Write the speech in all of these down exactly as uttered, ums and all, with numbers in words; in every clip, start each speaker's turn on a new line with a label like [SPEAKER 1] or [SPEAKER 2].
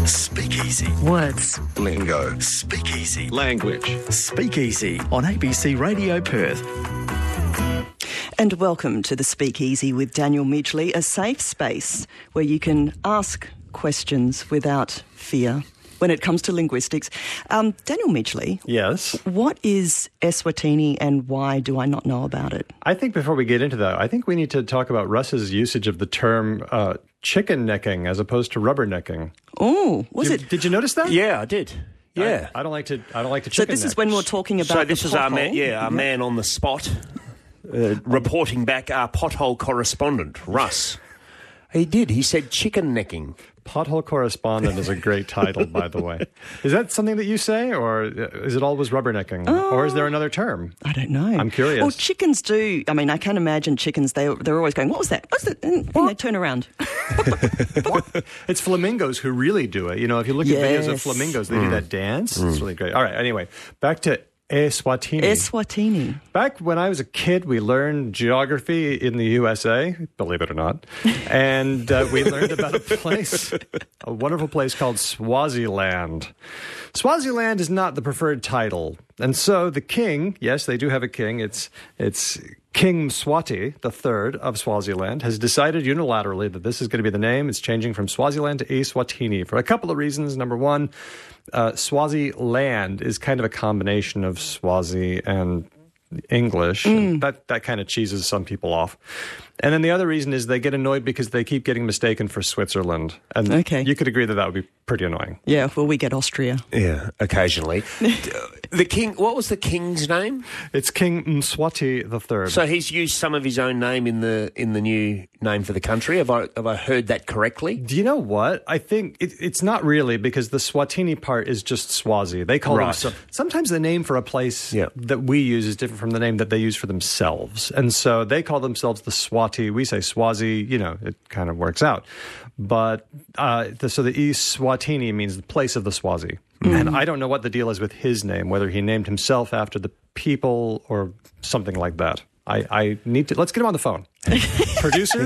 [SPEAKER 1] Speakeasy.
[SPEAKER 2] Words.
[SPEAKER 1] Lingo. Speakeasy.
[SPEAKER 3] Language.
[SPEAKER 1] Speakeasy on A B C Radio Perth.
[SPEAKER 2] And welcome to the Speakeasy with Daniel Midgley, a safe space where you can ask questions without fear when it comes to linguistics. Um, Daniel Midgley.
[SPEAKER 3] Yes?
[SPEAKER 2] What is Eswatini and why do I not know about it?
[SPEAKER 3] I think before we get into that, I think we need to talk about Russ's usage of the term uh, chicken necking as opposed to rubber necking.
[SPEAKER 2] Oh, was
[SPEAKER 3] did,
[SPEAKER 2] it?
[SPEAKER 3] Did you notice that?
[SPEAKER 4] Yeah, I did. Yeah.
[SPEAKER 3] I, I don't like to. I don't like to
[SPEAKER 2] So
[SPEAKER 3] chicken
[SPEAKER 2] this
[SPEAKER 3] neck.
[SPEAKER 2] is when we're talking about
[SPEAKER 4] So this
[SPEAKER 2] the
[SPEAKER 4] is our man,
[SPEAKER 2] pothole.
[SPEAKER 4] yeah, our man on the spot, uh, reporting back, our pothole correspondent, Russ. He did. He said chicken necking.
[SPEAKER 3] Pothole correspondent is a great title, by the way. Is that something that you say, or is it always rubbernecking,
[SPEAKER 2] Oh.
[SPEAKER 3] or is there another term?
[SPEAKER 2] I don't know.
[SPEAKER 3] I'm curious.
[SPEAKER 2] Well, chickens do. I mean, I can't imagine chickens. They they're always going, "What was that? What's that?" And then they turn around.
[SPEAKER 3] It's flamingos who really do it. You know, if you look at videos of
[SPEAKER 2] Yes.
[SPEAKER 3] flamingos, they do that dance. It's really great. All right. Anyway, back to Eswatini.
[SPEAKER 2] Eswatini.
[SPEAKER 3] Back when I was a kid, we learned geography in the U S A, believe it or not, and uh, we learned about a place, a wonderful place called Swaziland. Swaziland is not the preferred title, and so the king, yes, they do have a king, it's it's King Mswati the Third of Swaziland, has decided unilaterally that this is going to be the name. It's changing from Swaziland to Eswatini for a couple of reasons. Number one, uh, Swaziland is kind of a combination of Swazi and English.
[SPEAKER 2] Mm.
[SPEAKER 3] That that kind of cheeses some people off. And then the other reason is they get annoyed because they keep getting mistaken for Switzerland. And
[SPEAKER 2] Okay.
[SPEAKER 3] you could agree that that would be pretty annoying.
[SPEAKER 2] Yeah, well, we get Austria.
[SPEAKER 4] Yeah, occasionally. The king, what was the king's name?
[SPEAKER 3] It's King Mswati the Third.
[SPEAKER 4] So he's used some of his own name in the in the new name for the country. Have I have I heard that correctly?
[SPEAKER 3] Do you know what? I think it, it's not really, because the Swatini part is just Swazi. They call
[SPEAKER 4] Right.
[SPEAKER 3] themselves. Sometimes the name for a place
[SPEAKER 4] Yeah.
[SPEAKER 3] that we use is different from the name that they use for themselves. And so they call themselves the Swati. We say Swazi, you know, it kind of works out. But uh, the, so the Eswatini means the place of the Swazi. And I don't know what the deal is with his name, whether he named himself after the people or something like that. I, I need to, let's get him on the phone. Producers,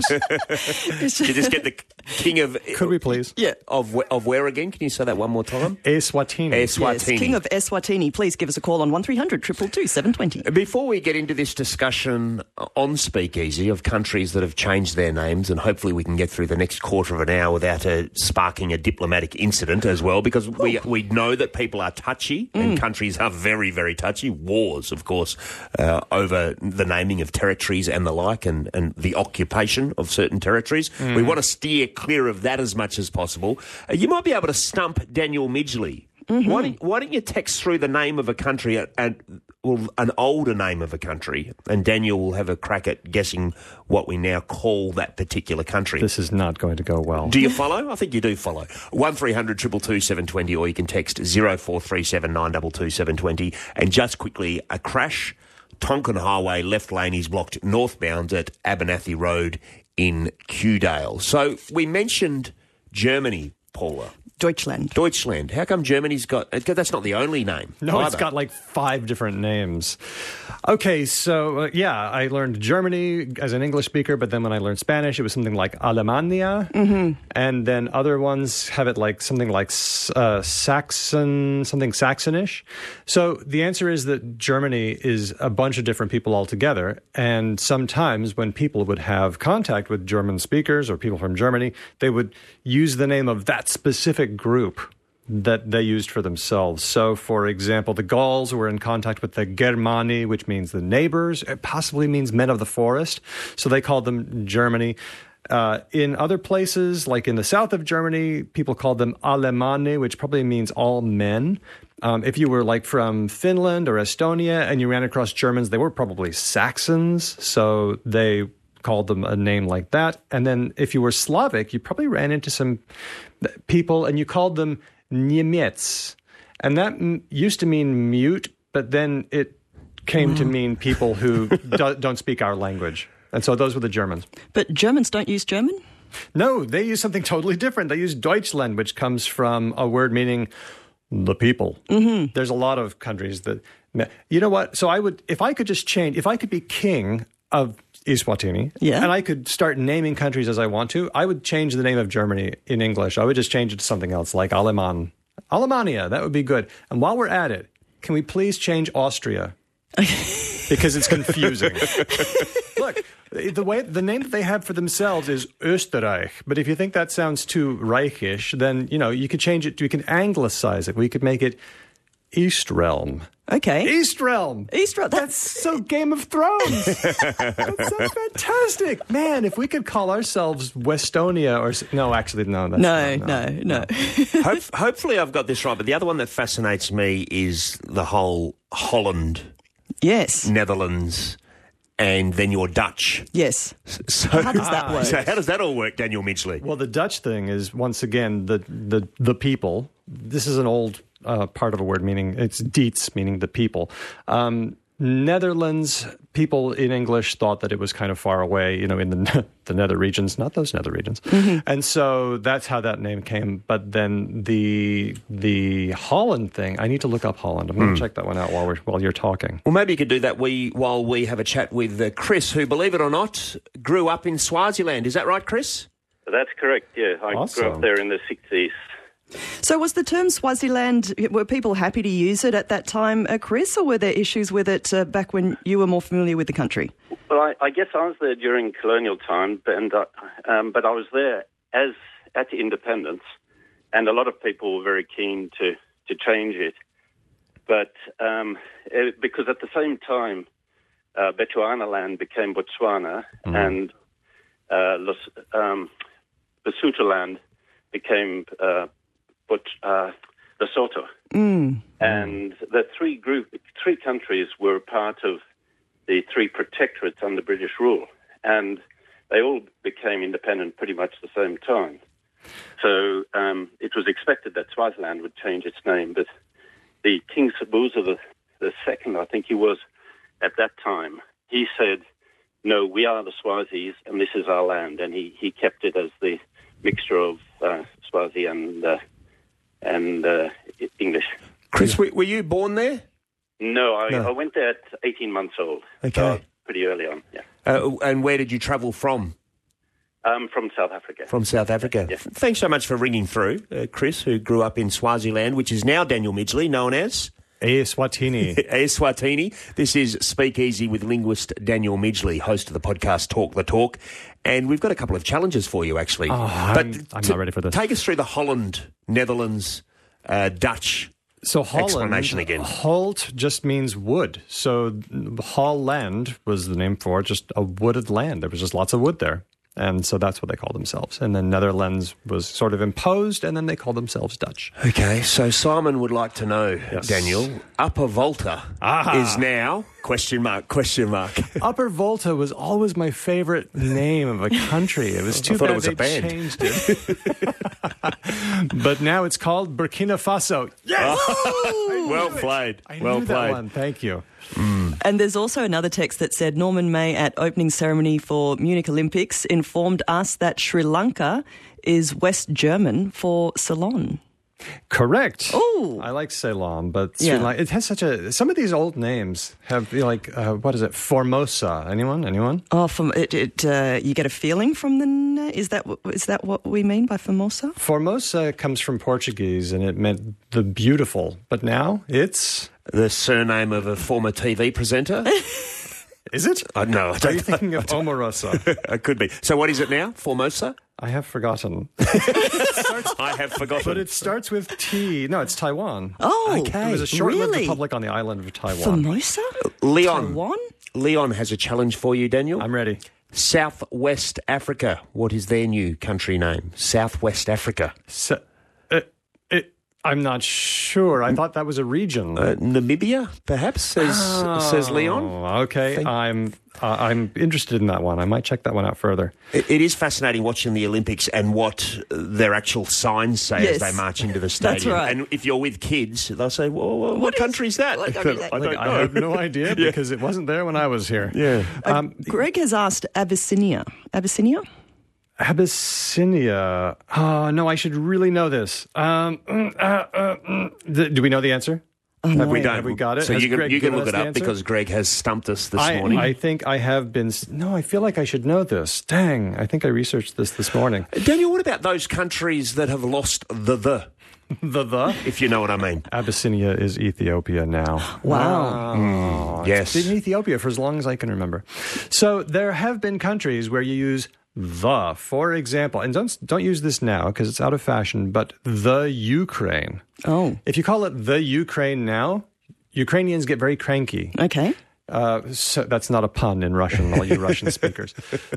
[SPEAKER 4] You just get the king of
[SPEAKER 3] could we please?
[SPEAKER 2] Yeah.
[SPEAKER 4] of wh- of where again? Can you say that one more time?
[SPEAKER 3] Eswatini.
[SPEAKER 4] Eswatini.
[SPEAKER 2] Yes, King of Eswatini. Please give us a call on one three hundred two two two seven two zero.
[SPEAKER 4] Before we get into this discussion on Speakeasy of countries that have changed their names, and hopefully we can get through the next quarter of an hour without a, sparking a diplomatic incident as well, because we we know that people are touchy and countries are very, very touchy. Wars, of course, uh, over the naming of territories and the like, and, and the occupation of certain territories. We want to steer clear of that as much as possible. Uh, you might be able to stump Daniel Midgley. Why, don't, why don't you text through the name of a country and well, an older name of a country, and Daniel will have a crack at guessing what we now call that particular country.
[SPEAKER 3] This is not going to go well.
[SPEAKER 4] Do you follow? I think you do follow. one three hundred two two two seven two zero, or you can text zero four three seven nine two two seven two zero. And just quickly, a crash. Tonkin Highway left lane is blocked northbound at Abernathy Road in Kewdale. So we mentioned Germany, Paula.
[SPEAKER 2] Deutschland.
[SPEAKER 4] Deutschland. How come Germany's got... That's not the only name.
[SPEAKER 3] No, it's
[SPEAKER 4] either.
[SPEAKER 3] got like five different names. Okay, so uh, yeah, I learned Germany as an English speaker, but then when I learned Spanish, it was something like Alemania. Mm-hmm. And then other ones have it like something like uh, Saxon, something Saxonish. So the answer is that Germany is a bunch of different people altogether. And sometimes when people would have contact with German speakers or people from Germany, they would use the name of that specific group that they used for themselves. So, for example, the Gauls were in contact with the Germani, which means the neighbors. It possibly means men of the forest. So they called them Germany. Uh, in other places, like in the south of Germany, people called them Alemanni, which probably means all men. Um, if you were like from Finland or Estonia and you ran across Germans, they were probably Saxons. So they called them a name like that. And then if you were Slavic, you probably ran into some people and you called them Niemiec. And that m- used to mean mute, but then it came to mean people who do- don't speak our language. And so those were the Germans.
[SPEAKER 2] But Germans don't use German?
[SPEAKER 3] No, they use something totally different. They use Deutschland, which comes from a word meaning the people. Mm-hmm. There's a lot of countries that... You know what? So I would, if I could just change, if I could be king of Eswatini.
[SPEAKER 2] Yeah.
[SPEAKER 3] And I could start naming countries as I want to. I would change the name of Germany in English. I would just change it to something else like Aleman. Alemania, that would be good. And while we're at it, can we please change Austria? Because it's confusing. Look, the way the name that they have for themselves is Österreich. But if you think that sounds too Reichish, then, you know, you could change it. We could anglicize it. We could make it East Realm.
[SPEAKER 2] Okay.
[SPEAKER 3] East Realm.
[SPEAKER 2] East Realm.
[SPEAKER 3] That's so Game of Thrones. That's so fantastic. Man, if we could call ourselves Westonia or... No, actually, no. That's
[SPEAKER 2] No,
[SPEAKER 3] not,
[SPEAKER 2] no, no.
[SPEAKER 4] Hope, hopefully I've got this right, but the other one that fascinates me is the whole Holland,
[SPEAKER 2] Yes.
[SPEAKER 4] Netherlands, and then your Dutch.
[SPEAKER 2] Yes.
[SPEAKER 4] So
[SPEAKER 2] How does that work?
[SPEAKER 4] So how does that all work, Daniel Midgley?
[SPEAKER 3] Well, the Dutch thing is, once again, the the, the people. This is an old uh, part of a word meaning, it's diets, meaning the people. Um, Netherlands, people in English thought that it was kind of far away, you know, in the the nether regions, not those nether regions. Mm-hmm. And so that's how that name came. But then the the Holland thing, I need to look up Holland. I'm going to
[SPEAKER 4] Mm.
[SPEAKER 3] check that one out while we're while you're talking.
[SPEAKER 4] Well, maybe you could do that we, while we have a chat with uh, Chris, who, believe it or not, grew up in Swaziland. Is that right, Chris?
[SPEAKER 5] That's correct, yeah. I
[SPEAKER 3] Awesome.
[SPEAKER 5] grew up there in the sixties.
[SPEAKER 2] So was the term Swaziland, were people happy to use it at that time, uh, Chris, or were there issues with it uh, back when you were more familiar with the country?
[SPEAKER 5] Well, I, I guess I was there during colonial time, but, and, uh, um, but I was there as at independence, and a lot of people were very keen to, to change it. But um, it, because at the same time, uh, Bechuanaland became Botswana, mm-hmm. and uh, Los, um, Lesotholand became uh, but uh, Lesotho,
[SPEAKER 2] Mm.
[SPEAKER 5] and the three group, three countries were part of the three protectorates under British rule, and they all became independent pretty much at the same time. So um, it was expected that Swaziland would change its name, but the King Sobhuza the, the second, I think he was at that time, he said, "No, we are the Swazis, and this is our land," and he, he kept it as the mixture of uh, Swazi and uh, and uh, English.
[SPEAKER 4] Chris, were, were you born there?
[SPEAKER 5] No I,
[SPEAKER 4] No.
[SPEAKER 5] I went there at eighteen months old.
[SPEAKER 4] Okay.
[SPEAKER 5] So pretty early on, yeah.
[SPEAKER 4] Uh, and where did you travel from?
[SPEAKER 5] Um, from South Africa.
[SPEAKER 4] From South Africa.
[SPEAKER 5] Yeah.
[SPEAKER 4] Thanks so much for ringing through, uh, Chris, who grew up in Swaziland, which is now Daniel Midgley, known as...
[SPEAKER 3] Eswatini.
[SPEAKER 4] Eswatini. This is Speak Easy with linguist Daniel Midgley, host of the podcast Talk the Talk. And we've got a couple of challenges for you, actually.
[SPEAKER 3] Oh, I'm- I'm
[SPEAKER 4] to-
[SPEAKER 3] not ready for this.
[SPEAKER 4] Take us through the Holland, Netherlands, uh, Dutch
[SPEAKER 3] So Holland,
[SPEAKER 4] explanation again.
[SPEAKER 3] Holt just means wood. So Holland was the name for just a wooded land. There was just lots of wood there. And so that's what they called themselves. And then Netherlands was sort of imposed, and then they called themselves Dutch.
[SPEAKER 4] Okay, so Simon would like to know,
[SPEAKER 3] Yes.
[SPEAKER 4] Daniel, Upper Volta
[SPEAKER 3] Ah.
[SPEAKER 4] is now, question mark, question mark.
[SPEAKER 3] Upper Volta was always my favorite name of a country. It was too
[SPEAKER 4] I thought
[SPEAKER 3] bad
[SPEAKER 4] it was a
[SPEAKER 3] they
[SPEAKER 4] band.
[SPEAKER 3] changed it. But now it's called Burkina Faso. Yes!
[SPEAKER 4] well played,
[SPEAKER 3] I
[SPEAKER 4] well
[SPEAKER 3] knew
[SPEAKER 4] played.
[SPEAKER 3] that one. Thank you.
[SPEAKER 2] And there's also another text that said Norman May at opening ceremony for Munich Olympics informed us that Sri Lanka is West German for Ceylon.
[SPEAKER 3] Correct.
[SPEAKER 2] Ooh.
[SPEAKER 3] I like Ceylon, but
[SPEAKER 2] Yeah.
[SPEAKER 3] Sri Lanka, it has such a. Some of these old names have you know, like uh, what is it? Formosa. Anyone? Anyone?
[SPEAKER 2] Oh, from it, it uh, you get a feeling from the na- is that what- is that what we mean by Formosa?
[SPEAKER 3] Formosa comes from Portuguese, and it meant the beautiful. But now it's.
[SPEAKER 4] The surname of a former T V presenter?
[SPEAKER 3] Is it?
[SPEAKER 4] Uh, no, I
[SPEAKER 3] Are
[SPEAKER 4] don't
[SPEAKER 3] you thinking of Omarosa?
[SPEAKER 4] It could be. So what is it now? Formosa?
[SPEAKER 3] I have forgotten.
[SPEAKER 4] I have forgotten.
[SPEAKER 3] But it starts with T. No, it's Taiwan.
[SPEAKER 2] Oh,
[SPEAKER 3] It was a short-lived
[SPEAKER 2] really?
[SPEAKER 3] republic on the island of Taiwan.
[SPEAKER 2] Formosa?
[SPEAKER 4] Leon.
[SPEAKER 2] Taiwan?
[SPEAKER 4] Leon has a challenge for you, Daniel.
[SPEAKER 3] I'm ready.
[SPEAKER 4] Southwest Africa. What is their new country name? Southwest Africa.
[SPEAKER 3] So, uh, it, I'm not sure. I thought that was a region.
[SPEAKER 4] Uh, Namibia, perhaps, says says Leon.
[SPEAKER 3] Oh, okay.
[SPEAKER 4] Thank-
[SPEAKER 3] I'm uh, I'm interested in that one. I might check that one out further.
[SPEAKER 4] It, it is fascinating watching the Olympics and what their actual signs say
[SPEAKER 2] Yes.
[SPEAKER 4] as they march into the stadium.
[SPEAKER 2] right.
[SPEAKER 4] And if you're with kids, they'll say, "Well, well, what,
[SPEAKER 2] What is-
[SPEAKER 4] country's that?"
[SPEAKER 2] what country is that?
[SPEAKER 4] I don't
[SPEAKER 3] Like,
[SPEAKER 4] know.
[SPEAKER 3] I have no idea because it wasn't there when I was here.
[SPEAKER 4] Yeah.
[SPEAKER 3] Um,
[SPEAKER 2] Greg has asked Abyssinia. Abyssinia?
[SPEAKER 3] Abyssinia. Oh, no, I should really know this. Um, mm, uh, uh, mm. Th- do we know the answer? Have
[SPEAKER 4] we
[SPEAKER 3] we,
[SPEAKER 4] don't.
[SPEAKER 3] have we got it?
[SPEAKER 4] So
[SPEAKER 3] Has
[SPEAKER 4] you can,
[SPEAKER 3] Greg
[SPEAKER 4] you can
[SPEAKER 3] given
[SPEAKER 4] look
[SPEAKER 3] us
[SPEAKER 4] it
[SPEAKER 3] the
[SPEAKER 4] up
[SPEAKER 3] answer?
[SPEAKER 4] because Greg has stumped us this
[SPEAKER 3] I,
[SPEAKER 4] morning.
[SPEAKER 3] I think I have been. No, I feel like I should know this. Dang, I think I researched this this morning.
[SPEAKER 4] Daniel, what about those countries that have lost the the,
[SPEAKER 3] The the
[SPEAKER 4] if you know what I mean?
[SPEAKER 3] Abyssinia is Ethiopia now.
[SPEAKER 2] Wow.
[SPEAKER 3] Oh,
[SPEAKER 4] yes.
[SPEAKER 3] It's been Ethiopia for as long as I can remember. So there have been countries where you use the, for example, and don't don't use this now because it's out of fashion, but the Ukraine.
[SPEAKER 2] Oh,
[SPEAKER 3] If you call it the Ukraine now, Ukrainians get very cranky.
[SPEAKER 2] okay.
[SPEAKER 3] Uh, so that's not a pun in Russian, all you Russian speakers.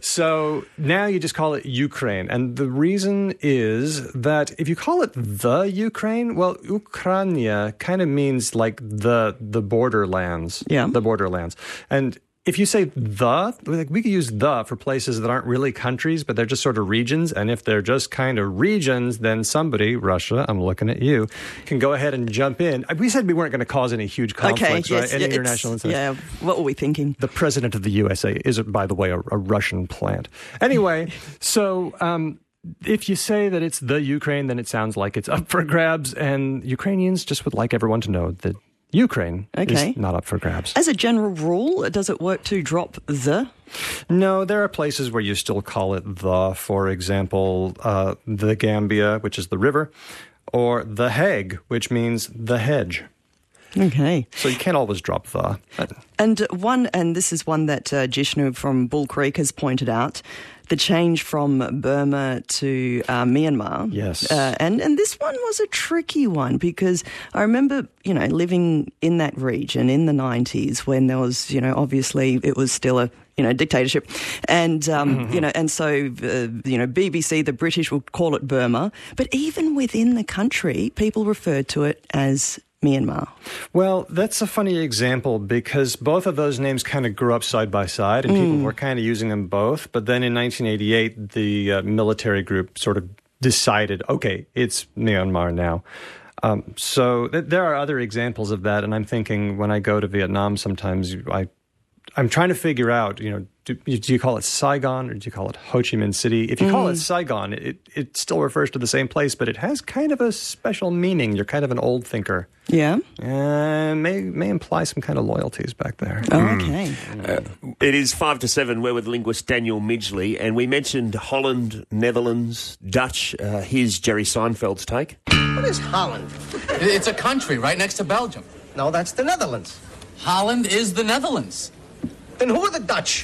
[SPEAKER 3] So now you just call it Ukraine. And the reason is that if you call it the Ukraine, well, Ukraina kind of means like the the borderlands.
[SPEAKER 2] Yeah.
[SPEAKER 3] The borderlands. And if you say the, like we could use the for places that aren't really countries, but they're just sort of regions. And if they're just kind of regions, then somebody, Russia, I'm looking at you, can go ahead and jump in. We said we weren't going to cause any huge conflicts,
[SPEAKER 2] okay,
[SPEAKER 3] right?
[SPEAKER 2] yes.
[SPEAKER 3] Any
[SPEAKER 2] yeah,
[SPEAKER 3] international
[SPEAKER 2] it's-
[SPEAKER 3] incidents.
[SPEAKER 2] Yeah, what were we thinking?
[SPEAKER 3] The president of the U S A is, by the way, a, a Russian plant. Anyway, so um, if you say that it's the Ukraine, then it sounds like it's up for grabs. And Ukrainians just would like everyone to know that Ukraine
[SPEAKER 2] Okay.
[SPEAKER 3] is not up for grabs.
[SPEAKER 2] As a general rule, does it work to drop the?
[SPEAKER 3] No, there are places where you still call it the. For example, uh, the Gambia, which is the river, or the Hague, which means the hedge.
[SPEAKER 2] Okay.
[SPEAKER 3] So you can't always drop the.
[SPEAKER 2] And one, and this is one that uh, Jishnu from Bull Creek has pointed out, the change from Burma to uh, Myanmar.
[SPEAKER 3] Yes.
[SPEAKER 2] Uh, and, and this one was a tricky one because I remember, you know, living in that region in the nineties when there was, you know, obviously it was still a, you know, dictatorship. And, um, mm-hmm. you know, and so, uh, you know, B B C, the British will call it Burma. But even within the country, people referred to it as Myanmar.
[SPEAKER 3] Well, that's a funny example because both of those names kind of grew up side by side and mm. people were kind of using them both. But then in nineteen eighty-eight, the uh, military group sort of decided, okay, it's Myanmar now. Um, so th- there are other examples of that. And I'm thinking when I go to Vietnam, sometimes I, I'm trying to figure out, you know, do, do you call it Saigon or do you call it Ho Chi Minh City? If you mm. call it Saigon, it, it still refers to the same place, but it has kind of a special meaning. You're kind of an old thinker.
[SPEAKER 2] Yeah.
[SPEAKER 3] Uh, may may imply some kind of loyalties back there.
[SPEAKER 2] Oh, okay.
[SPEAKER 4] Uh, it is five to seven. We're with linguist Daniel Midgley, and we mentioned Holland, Netherlands, Dutch. Uh, here's Jerry Seinfeld's take.
[SPEAKER 6] What is Holland?
[SPEAKER 7] It's a country right next to Belgium.
[SPEAKER 6] No, that's the Netherlands.
[SPEAKER 7] Holland is the Netherlands.
[SPEAKER 6] Then who are the Dutch?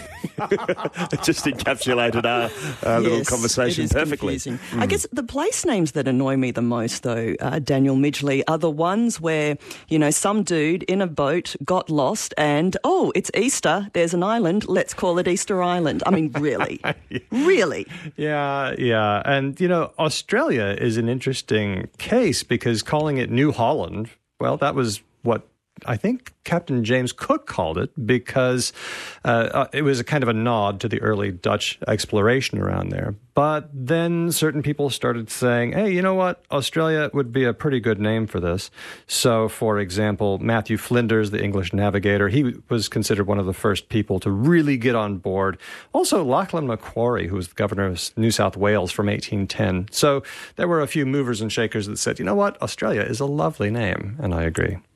[SPEAKER 4] Just encapsulated our, our little
[SPEAKER 2] Yes,
[SPEAKER 4] conversation
[SPEAKER 2] it is
[SPEAKER 4] perfectly.
[SPEAKER 2] confusing. I guess the place names that annoy me the most, though, uh, Daniel Midgley, are the ones where, you know, some dude in a boat got lost and, oh, it's Easter, there's an island, let's call it Easter Island. I mean, really? Really?
[SPEAKER 3] Yeah, yeah. And, you know, Australia is an interesting case because calling it New Holland, well, that was what I think Captain James Cook called it because uh, uh, it was a kind of a nod to the early Dutch exploration around there. But then certain people started saying, hey, you know what? Australia would be a pretty good name for this. So, for example, Matthew Flinders, the English navigator, he was considered one of the first people to really get on board. Also, Lachlan Macquarie, who was the governor of New South Wales from eighteen ten. So there were a few movers and shakers that said, you know what? Australia is a lovely name. And I agree.